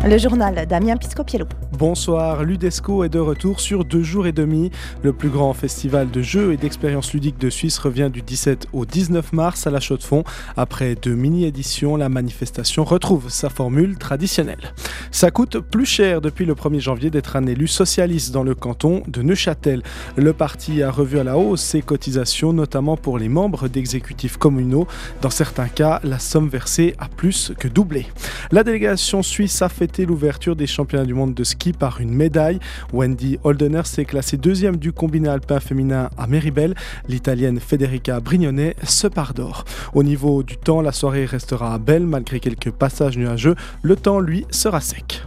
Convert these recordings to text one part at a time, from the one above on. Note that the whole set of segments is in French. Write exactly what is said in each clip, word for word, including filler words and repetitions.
Le journal Damien Piscopiello. Bonsoir, l'Udesco est de retour sur deux jours et demi. Le plus grand festival de jeux et d'expériences ludiques de Suisse revient du dix-sept au dix-neuf mars à la Chaux-de-Fonds. Après deux mini-éditions, la manifestation retrouve sa formule traditionnelle. Ça coûte plus cher depuis le premier janvier d'être un élu socialiste dans le canton de Neuchâtel. Le parti a revu à la hausse ses cotisations, notamment pour les membres d'exécutifs communaux. Dans certains cas, la somme versée a plus que doublé. La délégation suisse a fêté l'ouverture des championnats du monde de ski par une médaille. Wendy Holdener s'est classée deuxième du combiné alpin féminin à Méribel. L'italienne Federica Brignone se part d'or. Au niveau du temps, la soirée restera belle malgré quelques passages nuageux. Le temps, lui, sera sec.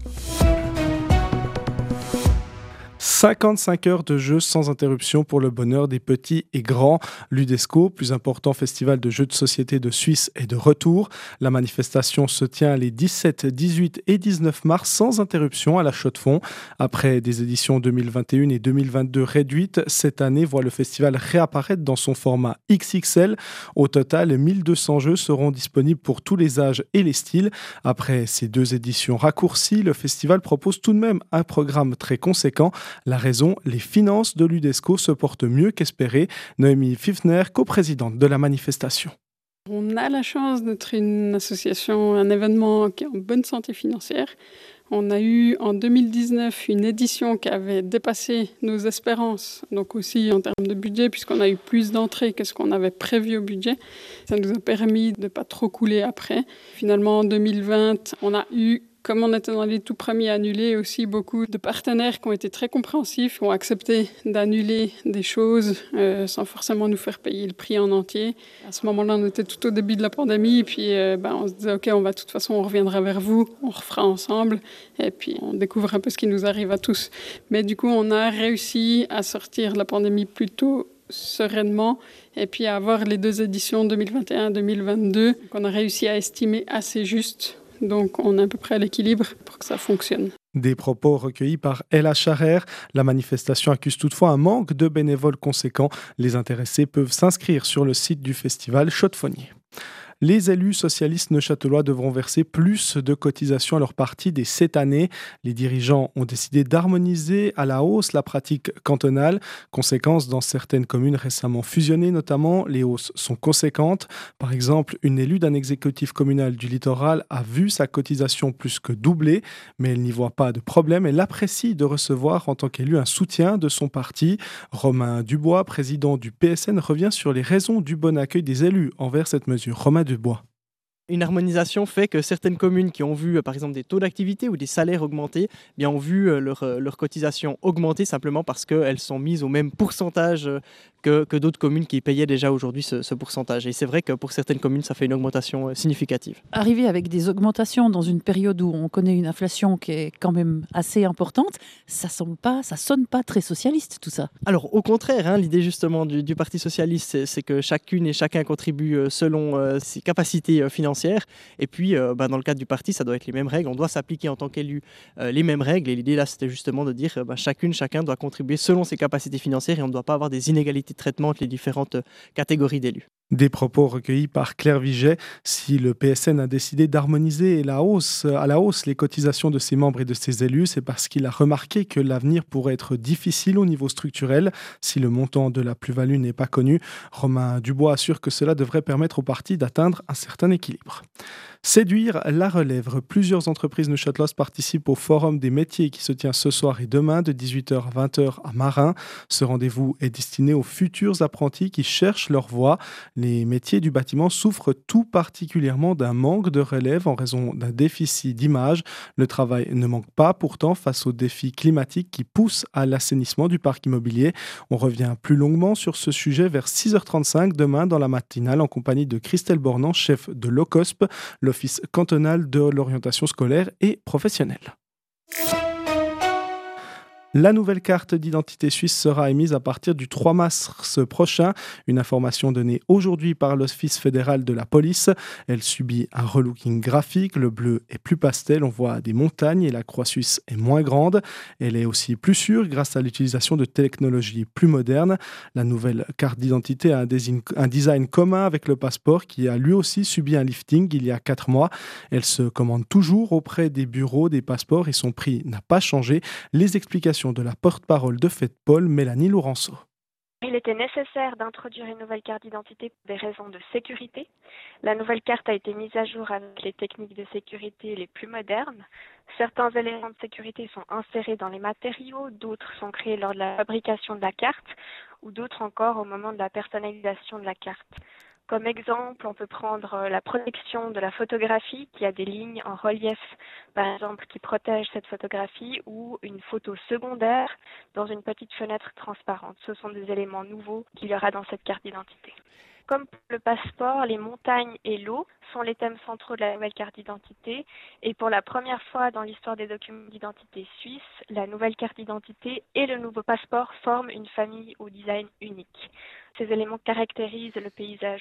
cinquante-cinq heures de jeux sans interruption pour le bonheur des petits et grands. L'Udesco, plus important festival de jeux de société de Suisse, est de retour. La manifestation se tient les dix-sept, dix-huit et dix-neuf mars sans interruption à la Chaux-de-Fonds. Après des éditions deux mille vingt et un et deux mille vingt-deux réduites, cette année voit le festival réapparaître dans son format X X L. Au total, mille deux cents jeux seront disponibles pour tous les âges et les styles. Après ces deux éditions raccourcies, le festival propose tout de même un programme très conséquent. La raison, les finances de l'Udesco se portent mieux qu'espéré. Noémie Pfiffner, coprésidente de la manifestation. On a la chance d'être une association, un événement qui est en bonne santé financière. On a eu en deux mille dix-neuf une édition qui avait dépassé nos espérances, donc aussi en termes de budget, puisqu'on a eu plus d'entrées que ce qu'on avait prévu au budget. Ça nous a permis de ne pas trop couler après. Finalement, en deux mille vingt, on a eu, comme on était dans les tout premiers annulés, aussi beaucoup de partenaires qui ont été très compréhensifs, qui ont accepté d'annuler des choses euh, sans forcément nous faire payer le prix en entier. À ce moment-là, on était tout au début de la pandémie, et puis euh, ben, on se disait, OK, on va de toute façon, on reviendra vers vous, on refera ensemble, et puis on découvre un peu ce qui nous arrive à tous. Mais du coup, on a réussi à sortir de la pandémie plutôt sereinement, et puis à avoir les deux éditions deux mille vingt et un deux mille vingt-deux qu'on a réussi à estimer assez juste. Donc, on est à peu près à l'équilibre pour que ça fonctionne. Des propos recueillis par Ella Charer. La manifestation accuse toutefois un manque de bénévoles conséquents. Les intéressés peuvent s'inscrire sur le site du festival Chaux-de-Fonnier. Les élus socialistes neuchâtelois devront verser plus de cotisations à leur parti dès cette année. Les dirigeants ont décidé d'harmoniser à la hausse la pratique cantonale. Conséquence, dans certaines communes récemment fusionnées notamment, les hausses sont conséquentes. Par exemple, une élue d'un exécutif communal du littoral a vu sa cotisation plus que doubler, mais elle n'y voit pas de problème. Elle apprécie de recevoir en tant qu'élue un soutien de son parti. Romain Dubois, président du P S N, revient sur les raisons du bon accueil des élus envers cette mesure. Romain Dubois. Une harmonisation fait que certaines communes qui ont vu par exemple des taux d'activité ou des salaires augmenter, eh bien ont vu leur, leur cotisation augmenter simplement parce qu'elles sont mises au même pourcentage que, que d'autres communes qui payaient déjà aujourd'hui ce, ce pourcentage. Et c'est vrai que pour certaines communes, ça fait une augmentation significative. Arriver avec des augmentations dans une période où on connaît une inflation qui est quand même assez importante, ça sonne pas, ça sonne pas très socialiste tout ça. Alors au contraire, hein, l'idée justement du, du Parti socialiste, c'est, c'est que chacune et chacun contribue selon euh, ses capacités financières. Et puis, euh, bah, dans le cadre du parti, ça doit être les mêmes règles. On doit s'appliquer en tant qu'élu euh, les mêmes règles. Et l'idée là, c'était justement de dire que euh, bah, chacune, chacun doit contribuer selon ses capacités financières et on ne doit pas avoir des inégalités de traitement entre les différentes euh, catégories d'élus. Des propos recueillis par Claire Viget. Si le P S N a décidé d'harmoniser la hausse, à la hausse les cotisations de ses membres et de ses élus, c'est parce qu'il a remarqué que l'avenir pourrait être difficile au niveau structurel si le montant de la plus-value n'est pas connu. Romain Dubois assure que cela devrait permettre au parti d'atteindre un certain équilibre. Séduire la relève. Plusieurs entreprises neuchâteloises participent au Forum des métiers qui se tient ce soir et demain de dix-huit heures à vingt heures à Marin. Ce rendez-vous est destiné aux futurs apprentis qui cherchent leur voie. Les métiers du bâtiment souffrent tout particulièrement d'un manque de relève en raison d'un déficit d'image. Le travail ne manque pas pourtant face aux défis climatiques qui poussent à l'assainissement du parc immobilier. On revient plus longuement sur ce sujet vers six heures trente-cinq demain dans la matinale en compagnie de Christelle Bornand, chef de l'O C O S P, l'Office cantonal de l'orientation scolaire et professionnelle. La nouvelle carte d'identité suisse sera émise à partir du trois mars prochain. Une information donnée aujourd'hui par l'Office fédéral de la police. Elle subit un relooking graphique. Le bleu est plus pastel, on voit des montagnes et la croix suisse est moins grande. Elle est aussi plus sûre grâce à l'utilisation de technologies plus modernes. La nouvelle carte d'identité a un design, un design commun avec le passeport qui a lui aussi subi un lifting il y a quatre mois. Elle se commande toujours auprès des bureaux des passeports et son prix n'a pas changé. Les explications de la porte-parole de FedPol, Mélanie Laurenceau. Il était nécessaire d'introduire une nouvelle carte d'identité pour des raisons de sécurité. La nouvelle carte a été mise à jour avec les techniques de sécurité les plus modernes. Certains éléments de sécurité sont insérés dans les matériaux, d'autres sont créés lors de la fabrication de la carte ou d'autres encore au moment de la personnalisation de la carte. Comme exemple, on peut prendre la protection de la photographie qui a des lignes en relief, par exemple, qui protègent cette photographie ou une photo secondaire dans une petite fenêtre transparente. Ce sont des éléments nouveaux qu'il y aura dans cette carte d'identité. Comme pour le passeport, les montagnes et l'eau sont les thèmes centraux de la nouvelle carte d'identité. Et pour la première fois dans l'histoire des documents d'identité suisse, la nouvelle carte d'identité et le nouveau passeport forment une famille au design unique. Ces éléments caractérisent le paysage.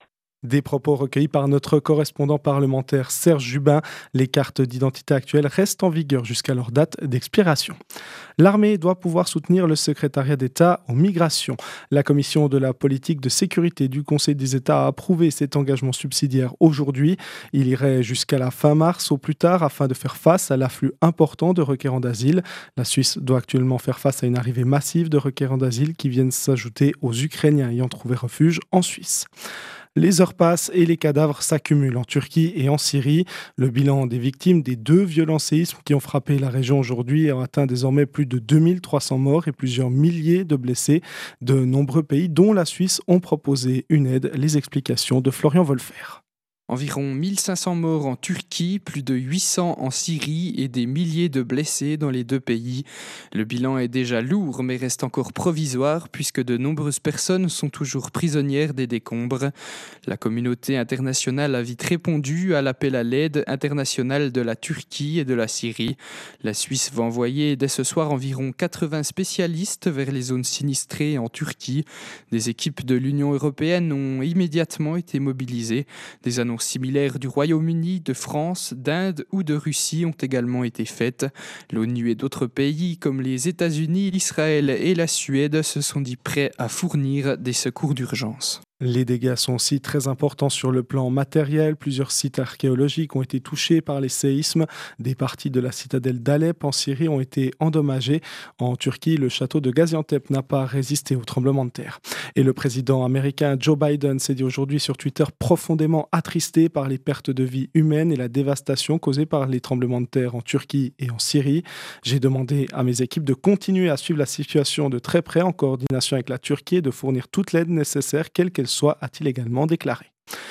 Des propos recueillis par notre correspondant parlementaire Serge Jubin. Les cartes d'identité actuelles restent en vigueur jusqu'à leur date d'expiration. L'armée doit pouvoir soutenir le secrétariat d'État aux migrations. La commission de la politique de sécurité du Conseil des États a approuvé cet engagement subsidiaire aujourd'hui. Il irait jusqu'à la fin mars au plus tard afin de faire face à l'afflux important de requérants d'asile. La Suisse doit actuellement faire face à une arrivée massive de requérants d'asile qui viennent s'ajouter aux Ukrainiens ayant trouvé refuge en Suisse. Les heures passent et les cadavres s'accumulent en Turquie et en Syrie. Le bilan des victimes des deux violents séismes qui ont frappé la région aujourd'hui a atteint désormais plus de deux mille trois cents morts et plusieurs milliers de blessés. De nombreux pays, dont la Suisse, ont proposé une aide. Les explications de Florian Wolfer. Environ mille cinq cents morts en Turquie, plus de huit cents en Syrie et des milliers de blessés dans les deux pays. Le bilan est déjà lourd mais reste encore provisoire puisque de nombreuses personnes sont toujours prisonnières des décombres. La communauté internationale a vite répondu à l'appel à l'aide internationale de la Turquie et de la Syrie. La Suisse va envoyer dès ce soir environ quatre-vingts spécialistes vers les zones sinistrées en Turquie. Des équipes de l'Union européenne ont immédiatement été mobilisées. Des annonces similaires du Royaume-Uni, de France, d'Inde ou de Russie ont également été faites. L'ONU et d'autres pays comme les États-Unis, l'Israël et la Suède se sont dit prêts à fournir des secours d'urgence. Les dégâts sont aussi très importants sur le plan matériel. Plusieurs sites archéologiques ont été touchés par les séismes. Des parties de la citadelle d'Alep en Syrie ont été endommagées. En Turquie, le château de Gaziantep n'a pas résisté au tremblement de terre. Et le président américain Joe Biden s'est dit aujourd'hui sur Twitter profondément attristé par les pertes de vie humaines et la dévastation causée par les tremblements de terre en Turquie et en Syrie. J'ai demandé à mes équipes de continuer à suivre la situation de très près en coordination avec la Turquie et de fournir toute l'aide nécessaire, quelle qu'elle soit, a-t-il également déclaré.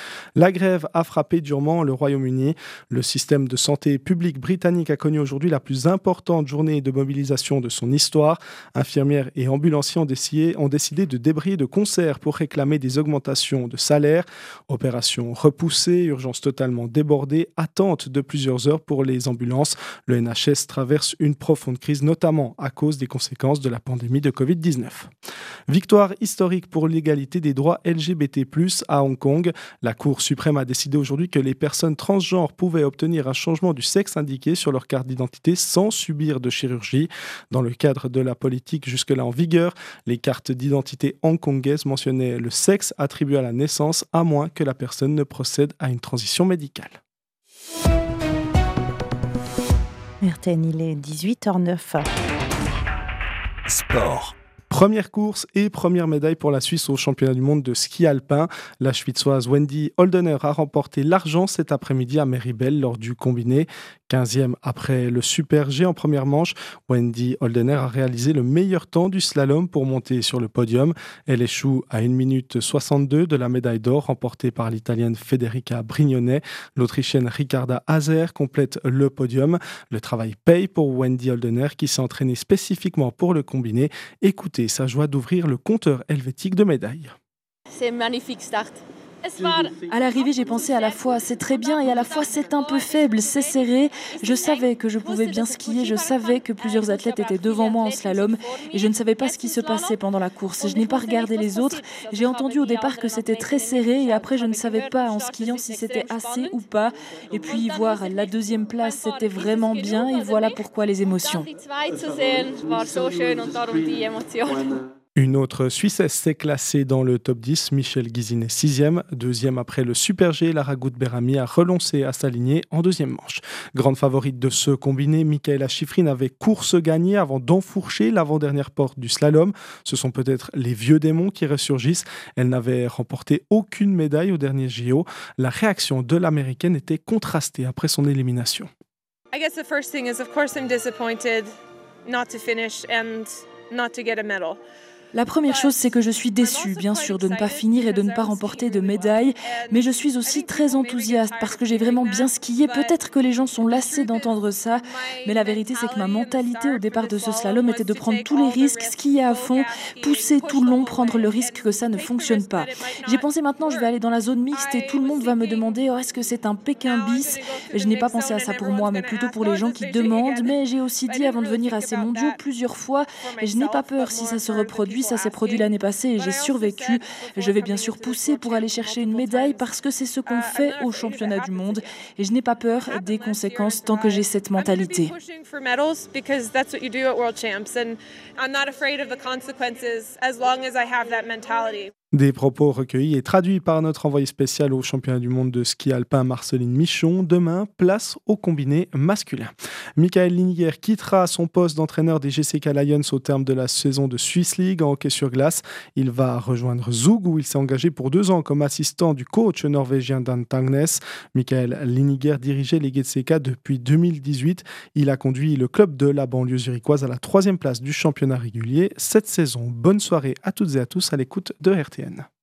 La grève a frappé durement le Royaume-Uni. Le système de santé publique britannique a connu aujourd'hui la plus importante journée de mobilisation de son histoire. Infirmières et ambulanciers ont décidé, ont décidé de débrayer de concert pour réclamer des augmentations de salaire. Opération repoussée, urgence totalement débordée, attente de plusieurs heures pour les ambulances. Le N H S traverse une profonde crise, notamment à cause des conséquences de la pandémie de covid dix-neuf. Victoire historique pour l'égalité des droits L G B T plus, à Hong Kong. La Cour suprême a décidé aujourd'hui que les personnes transgenres pouvaient obtenir un changement du sexe indiqué sur leur carte d'identité sans subir de chirurgie. Dans le cadre de la politique jusque-là en vigueur, les cartes d'identité hongkongaises mentionnaient le sexe attribué à la naissance à moins que la personne ne procède à une transition médicale. R T N, il est dix-huit heures neuf. Sport. Première course et première médaille pour la Suisse au championnat du monde de ski alpin. La Schwitzoise Wendy Holdener a remporté l'argent cet après-midi à Méribel lors du combiné. quinzième après le Super G en première manche, Wendy Holdener a réalisé le meilleur temps du slalom pour monter sur le podium. Elle échoue à une minute soixante-deux de la médaille d'or remportée par l'Italienne Federica Brignone. L'Autrichienne Ricarda Hazer complète le podium. Le travail paye pour Wendy Holdener qui s'est entraînée spécifiquement pour le combiné. Écoutez sa joie d'ouvrir le compteur helvétique de médailles. C'est un magnifique start. À l'arrivée, j'ai pensé à la fois c'est très bien et à la fois c'est un peu faible, c'est serré. Je savais que je pouvais bien skier, je savais que plusieurs athlètes étaient devant moi en slalom et je ne savais pas ce qui se passait pendant la course. Je n'ai pas regardé les autres. J'ai entendu au départ que c'était très serré et après je ne savais pas en skiant si c'était assez ou pas. Et puis voir la deuxième place, c'était vraiment bien et voilà pourquoi les émotions. Une autre Suissesse s'est classée dans le top dix, Michel Guizinet sixième, deuxième après le Super G. Lara Gout-Berami a renoncé à s'aligner en deuxième manche. Grande favorite de ce combiné, Michaela Schifrin avait course gagnée avant d'enfourcher l'avant-dernière porte du slalom. Ce sont peut-être les vieux démons qui ressurgissent. Elle n'avait remporté aucune médaille au dernier J O. La réaction de l'Américaine était contrastée après son élimination. I guess the first thing is, of course, I'm disappointed not to finish and not to get a medal. La première chose, c'est que je suis déçue, bien sûr, de ne pas finir et de ne pas remporter de médaille, mais je suis aussi très enthousiaste parce que j'ai vraiment bien skié. Peut-être que les gens sont lassés d'entendre ça, mais la vérité, c'est que ma mentalité au départ de ce slalom était de prendre tous les risques, skier à fond, pousser tout le long, prendre le risque que ça ne fonctionne pas. J'ai pensé maintenant, je vais aller dans la zone mixte et tout le monde va me demander oh, est-ce que c'est un Pékin bis ? Je n'ai pas pensé à ça pour moi, mais plutôt pour les gens qui demandent. Mais j'ai aussi dit avant de venir à ces mondiaux plusieurs fois, je n'ai pas peur si ça se reproduit. Ça s'est produit l'année passée et j'ai survécu. Je vais bien sûr pousser pour aller chercher une médaille parce que c'est ce qu'on fait aux championnats du monde et je n'ai pas peur des conséquences tant que j'ai cette mentalité. Des propos recueillis et traduits par notre envoyé spécial au championnat du monde de ski alpin Marceline Michon. Demain, place au combiné masculin. Michael Liniger quittera son poste d'entraîneur des G C K Lions au terme de la saison de Swiss League en hockey sur glace. Il va rejoindre Zug où il s'est engagé pour deux ans comme assistant du coach norvégien Dan Tangnes. Michael Liniger dirigeait les G C K depuis deux mille dix-huit. Il a conduit le club de la banlieue zurichoise à la troisième place du championnat régulier cette saison. Bonne soirée à toutes et à tous à l'écoute de R T N.